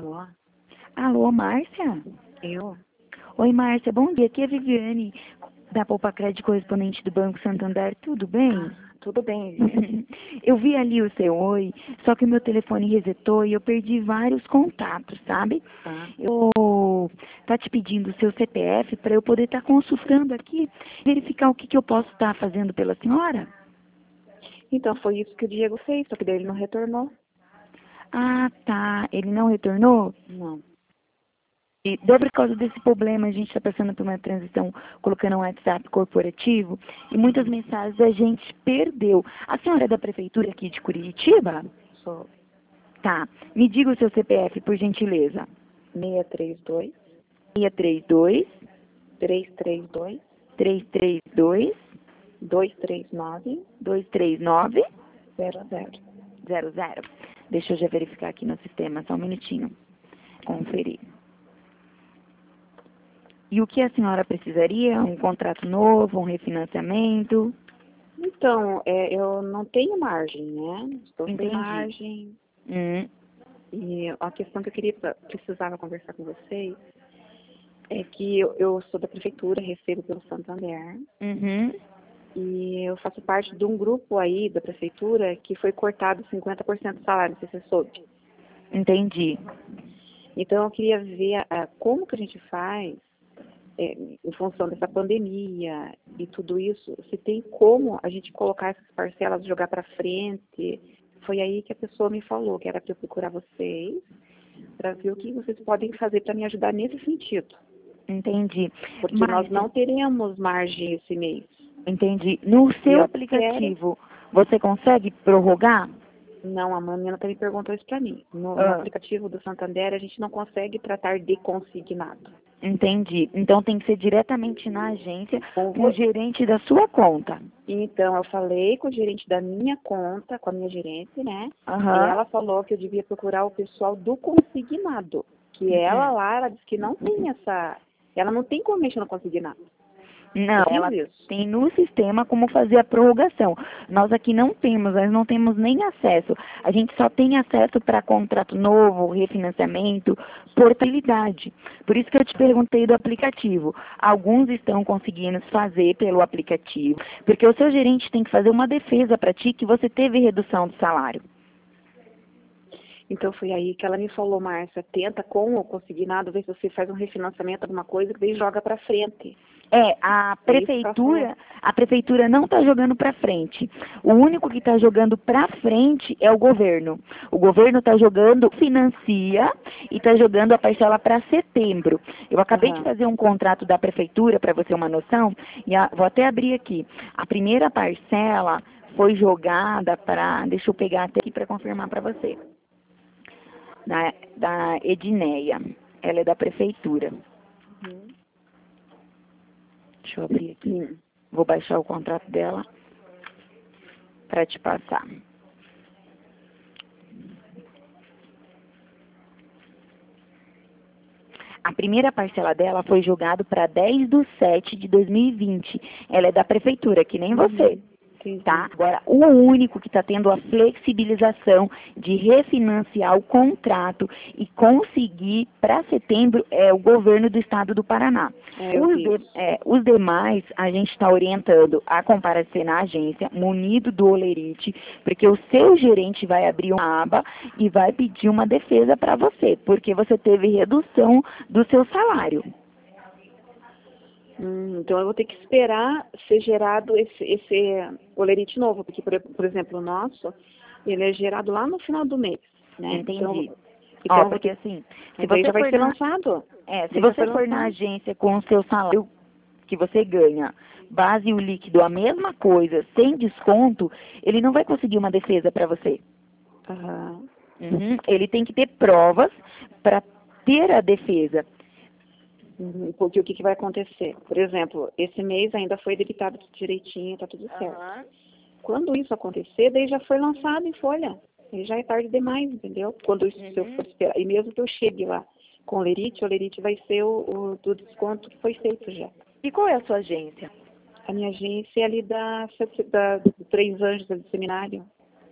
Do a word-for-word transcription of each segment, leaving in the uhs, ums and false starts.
Alô? Alô, Márcia? Eu? Oi, Márcia, bom dia. Aqui é a Viviane, da Poupa Crédito, correspondente do Banco Santander. Tudo bem? Ah, tudo bem, Vivi. Eu vi ali o seu oi, só que o meu telefone resetou e eu perdi vários contatos, sabe? Tá. Eu tá te pedindo o seu C P F para eu poder estar consultando aqui, verificar o que, que eu posso estar fazendo pela senhora. Então, foi isso que o Diego fez, só que daí ele não retornou. Ah, tá. Ele não retornou? Não. E deu por causa desse problema, a gente está passando por uma transição, colocando um WhatsApp corporativo, e muitas mensagens a gente perdeu. A senhora é da prefeitura aqui de Curitiba? Sou Tá. Me diga o seu C P F, por gentileza. seis três dois, seis três dois, três três dois, três três dois, dois três nove, dois três nove, zero zero. zero zero. Deixa eu já verificar aqui no sistema, só um minutinho. Conferir. E o que a senhora precisaria? Um contrato novo, um refinanciamento? Então, é, eu não tenho margem, né? Estou sem Entendi. margem. Hum, E a questão que eu queria, precisava conversar com vocês é que eu, eu sou da prefeitura, recebo pelo Santander. uhum. E eu faço parte de um grupo aí da prefeitura que foi cortado cinquenta por cento do salário, não sei se você soube. Entendi. Então eu queria ver ah, como que a gente faz, é, em função dessa pandemia e tudo isso, se tem como a gente colocar essas parcelas, jogar para frente. Foi aí que a pessoa me falou que era para eu procurar vocês, para ver o que vocês podem fazer para me ajudar nesse sentido. Entendi. Porque Mas, nós não teremos margem esse mês. entendi. No E seu eu aplicativo, você consegue prorrogar? Não, a menina também perguntou isso para mim. No, no Ah, aplicativo do Santander, a gente não consegue tratar de consignado. entendi. Então tem que ser diretamente na agência Com com o vo- gerente da sua conta. Então, eu falei com o gerente da minha conta, com a minha gerente, né? E Aham. ela falou que eu devia procurar o pessoal do consignado. Que ela Uhum. lá, ela disse que não tem essa... Ela não tem como mexer no consignado. Não, Eu fiz ela isso. tem no sistema como fazer a prorrogação. Nós aqui não temos, nós não temos nem acesso. A gente só tem acesso para contrato novo, refinanciamento, portabilidade. Por isso que eu te perguntei do aplicativo. Alguns estão conseguindo fazer pelo aplicativo, porque o seu gerente tem que fazer uma defesa para ti que você teve redução do salário. Então, foi aí que ela me falou, Márcia, tenta com o consignado, ver se você faz um refinanciamento, alguma coisa, que daí joga para frente. É, a É isso que ela falou. prefeitura, a prefeitura não está jogando para frente. O único que está jogando para frente é o governo. O governo está jogando, financia e está jogando a parcela para setembro. Eu acabei de Aham. fazer um contrato da prefeitura, para você ter uma noção, e a- vou até abrir aqui. A primeira parcela foi jogada para, deixa eu pegar até aqui para confirmar para você, da, da Edneia. Ela é da prefeitura. Uhum. Deixa eu abrir aqui. Hum. Vou baixar o contrato dela para te passar. A primeira parcela dela foi jogada para dez de sete de dois mil e vinte. Ela é da prefeitura, que nem você. Entendi. Tá? Agora, o único que está tendo a flexibilização de refinanciar o contrato e conseguir para setembro é o governo do estado do Paraná. É, eu Os, vi de- isso. é, os demais, a gente está orientando a comparecer na agência, munido do Olerite, porque o seu gerente vai abrir uma aba e vai pedir uma defesa para você, porque você teve redução do seu salário. Hum, então eu vou ter que esperar ser gerado esse, esse olerite novo, porque, por, por exemplo, o nosso, ele é gerado lá no final do mês, né? Entendi. Então, Ó, então eu vou porque ter, assim, se então aí você já vai for ser na, lançado. É, se Daí já você foi for na lançado. agência com o seu salário que você ganha, base e o líquido, a mesma coisa, sem desconto, ele não vai conseguir uma defesa para você. Aham. Uhum. Ele tem que ter provas para ter a defesa. Uhum. Porque o que, que vai acontecer? Por exemplo, esse mês ainda foi debitado tudo direitinho, tá tudo certo. Aham. Quando isso acontecer, daí já foi lançado em folha. Aí já é tarde demais, entendeu? Quando isso, se eu Uhum. for esperar. E mesmo que eu chegue lá com o lerite, o lerite vai ser o, o do desconto que foi feito já. E qual é a sua agência? A minha agência é ali da, da, do Três Anjos, ali do seminário.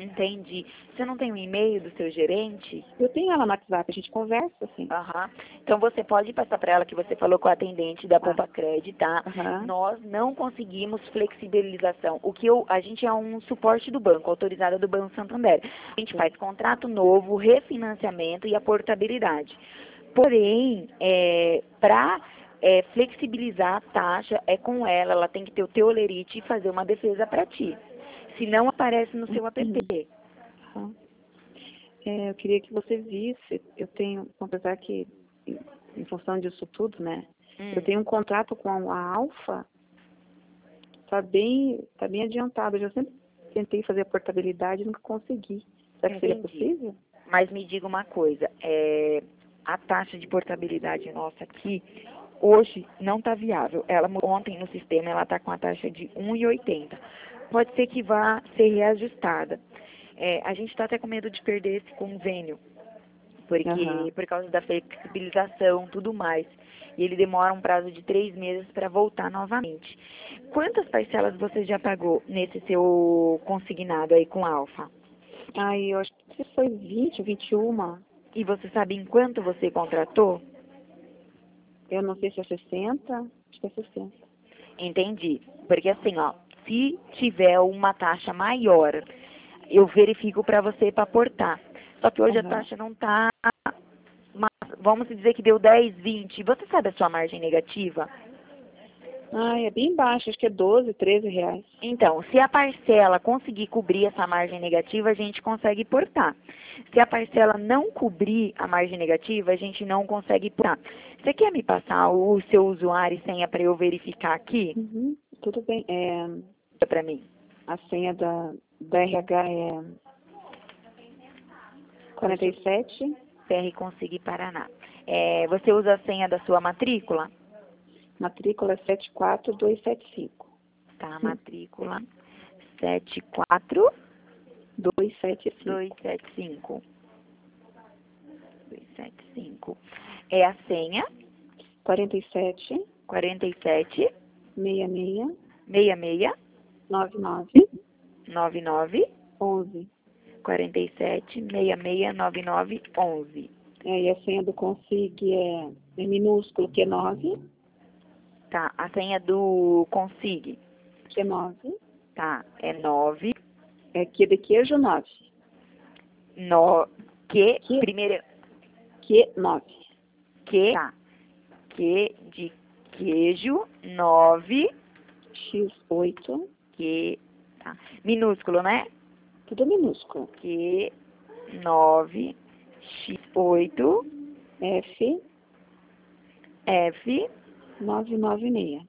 Entendi. Você não tem um e-mail do seu gerente? Eu tenho ela no WhatsApp, a gente conversa, assim. Aham. Então você pode passar para ela que você falou com a atendente da Poupa Cred, tá? Aham. Nós não conseguimos flexibilização. O que eu, a gente é um suporte do banco, autorizada do Banco Santander. A gente faz contrato novo, refinanciamento e a portabilidade. Porém, é, para é, flexibilizar a taxa, é com ela, ela tem que ter o teu olerite e fazer uma defesa para ti. Se não aparece no seu app. Uhum. É, eu queria que você visse, eu tenho, apesar que, em, em função disso tudo, né, Hum. eu tenho um contrato com a Alfa, tá bem, tá bem adiantado. Eu já sempre tentei fazer a portabilidade e nunca consegui. Será que seria Entendi. possível? Mas me diga uma coisa, é, a taxa de portabilidade nossa aqui, hoje não está viável. Ela ontem no sistema ela está com a taxa de um e oitenta. Pode ser que vá ser reajustada. É, a gente está até com medo de perder esse convênio, porque Aham. por causa da flexibilização, tudo mais. E ele demora um prazo de três meses para voltar novamente. Quantas parcelas você já pagou nesse seu consignado aí com a Alfa? Ai, eu acho que foi vinte ou vinte e um. E você sabe em quanto você contratou? Eu não sei se é sessenta, acho que é sessenta. Entendi. Porque assim, ó, se tiver uma taxa maior, eu verifico para você para portar. Só que hoje Aham. a taxa não tá, mas vamos dizer que deu dez, vinte. Você sabe a sua margem negativa? Ai, é bem baixo, acho que é doze, treze reais. Então, se a parcela conseguir cobrir essa margem negativa, a gente consegue portar. Se a parcela não cobrir a margem negativa, a gente não consegue portar. Você quer me passar o seu usuário e senha para eu verificar aqui? Uhum, tudo bem. É, Para mim. a senha da, da R H é quarenta e sete. P R Consig Paraná. É, você usa a senha da sua matrícula? Matrícula sete quatro dois sete cinco. Tá, matrícula sete quatro dois sete cinco. dois sete cinco. dois sete cinco. É a senha? quarenta e sete, quarenta e sete, sessenta e seis, sessenta e seis, noventa e nove, noventa e nove, onze. quarenta e sete, sessenta e seis, noventa e nove, onze. É, e a senha do Consig é, é minúsculo, Q nove, Tá, a senha do Consig, Q nove, tá, é nove, é Q de queijo nove. no, que, Que? primeiro, Q nove. que, tá, que de queijo, nove, X oito, que, tá, minúsculo, né? tudo minúsculo. Que, nove, x oito, F F, novecentos e noventa e seis.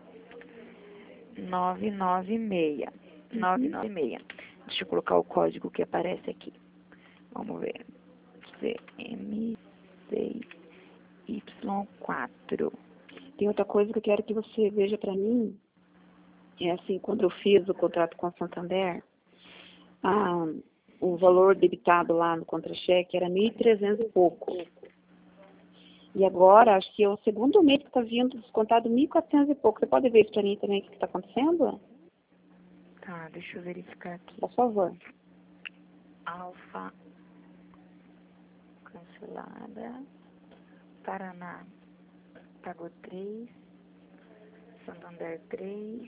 nove nove seis. nove nove seis. Deixa eu colocar o código que aparece aqui. Vamos ver. C M seis Y quatro. Tem outra coisa que eu quero que você veja para mim. É assim, quando eu fiz o contrato com a Santander, ah, o valor debitado lá no contra-cheque era mil e trezentos e pouco. E agora, acho que é o segundo mês que está vindo descontado mil e quatrocentos e pouco. Você pode ver isso para mim também, o que está acontecendo? Tá, deixa eu verificar aqui. Por favor. Alfa cancelada. Paraná pagou três. Santander três.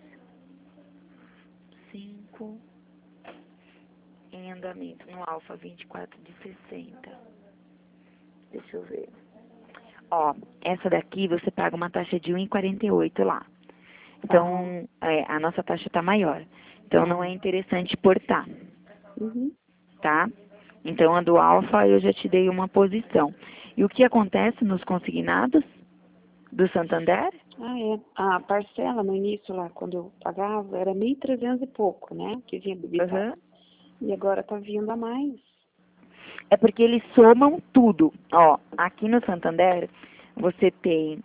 cinco. Em andamento no Alfa vinte e quatro de sessenta. Deixa eu ver. Ó, essa daqui você paga uma taxa de um e quarenta e oito lá. Então, é, a nossa taxa está maior. Então, não é interessante portar, Uhum. tá? Então, a do Alfa eu já te dei uma posição. E o que acontece nos consignados do Santander? Ah, é. A parcela no início lá, quando eu pagava, era mil e trezentos e pouco, né? Que vinha debitado. Uhum. E agora está vindo a mais. É porque eles somam tudo. Ó, aqui no Santander, você tem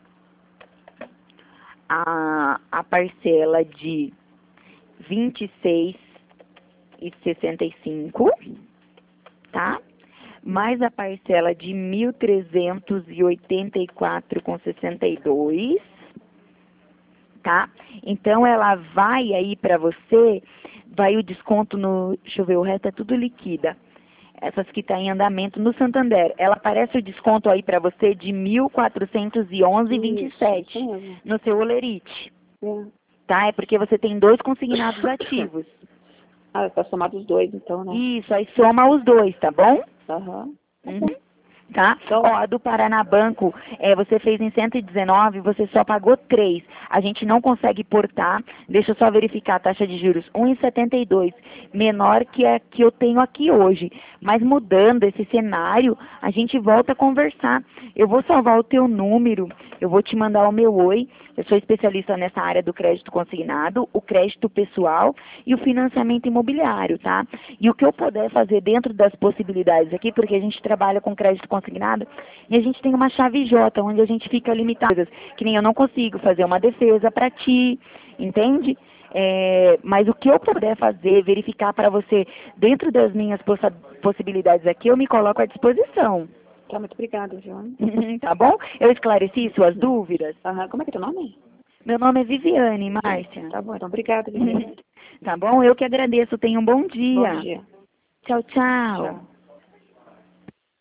a, a parcela de vinte e seis e sessenta e cinco, tá? Mais a parcela de mil trezentos e oitenta e quatro com sessenta e dois, tá? Então, ela vai aí para você, vai o desconto no, deixa eu ver, o resto é tudo liquida. Essas que estão tá em andamento no Santander. Ela aparece o desconto aí para você de mil quatrocentos e onze reais e vinte e sete centavos no seu Olerite. É. Tá? É porque você tem dois consignados ativos. Ah, para somar dos dois, então, né? Isso, aí soma os dois, tá bom? Aham. Uhum. Tá? Então, Ó, a do Paraná Banco, é, você fez em cento e dezenove, você só pagou três. A gente não consegue portar. Deixa eu só verificar a taxa de juros. um vírgula setenta e dois, menor que a que eu tenho aqui hoje. Mas mudando esse cenário, a gente volta a conversar. Eu vou salvar o teu número, eu vou te mandar o meu oi. Eu sou especialista nessa área do crédito consignado, o crédito pessoal e o financiamento imobiliário, tá? E o que eu puder fazer dentro das possibilidades aqui, porque a gente trabalha com crédito consignado e a gente tem uma chave J, onde a gente fica limitado, que nem eu não consigo fazer uma defesa para ti, entende? É, mas o que eu puder fazer, verificar para você dentro das minhas possa, possibilidades aqui, eu me coloco à disposição. tá, muito obrigada, Joana. Tá bom? Eu esclareci suas dúvidas? Aham. Como é que é teu nome? Meu nome é Viviane, Márcia. Tá bom, então obrigada, Viviane. Tá bom? Eu que agradeço. Tenha um bom dia. Bom dia. Tchau, tchau. Tchau.